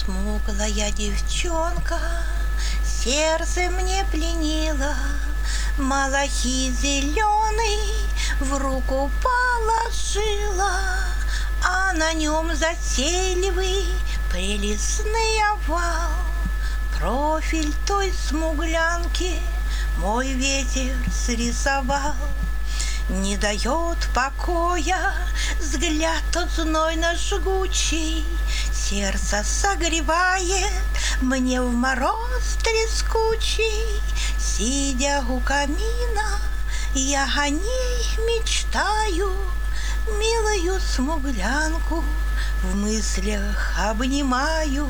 Смуглая девчонка сердце мне пленила, малахит зеленый в руку положила, а на нем затейливый прелестный овал. Профиль той смуглянки мой ветер срисовал. Не дает покоя взгляд тот знойно-жгучий, сердце согревает мне в мороз трескучий. Сидя у камина, я о ней мечтаю, милую смуглянку в мыслях обнимаю.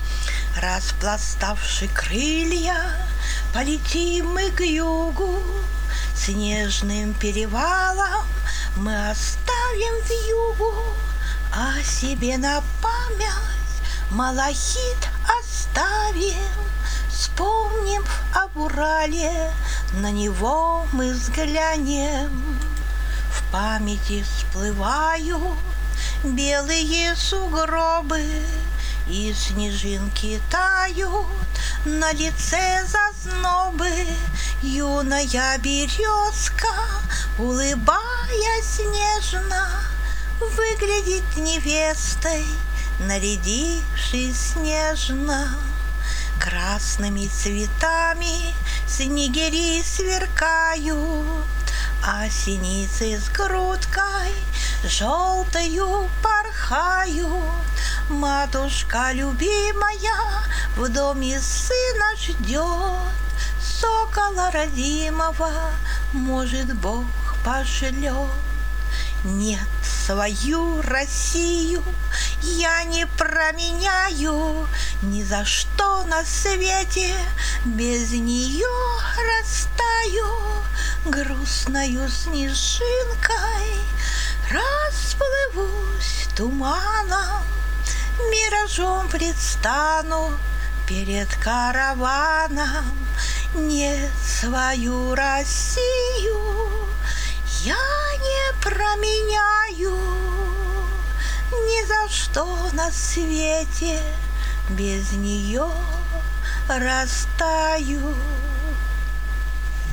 Распластавши крылья, полетим мы к югу, снежным перевалом мы оставим вьюгу, а себе на память малахит оставим. Вспомним об Урале, на него мы взглянем. В памяти всплывают белые сугробы, и снежинки тают на лице зазнобы. Юная березка, улыбаясь нежно, выглядит невестой, нарядившись снежно. Красными цветами снегири сверкают, а синицы с грудкой желтою порхают. Матушка любимая в доме сына ждет, сокола родимого, может, Бог пошлет. Нет, свою Россию я не променяю ни за что на свете, без нее растаю. Грустною снежинкой расплывусь туманом, миражом предстану перед караваном. Нет, свою Россию я не променяю ни за что на свете, без нее растаю.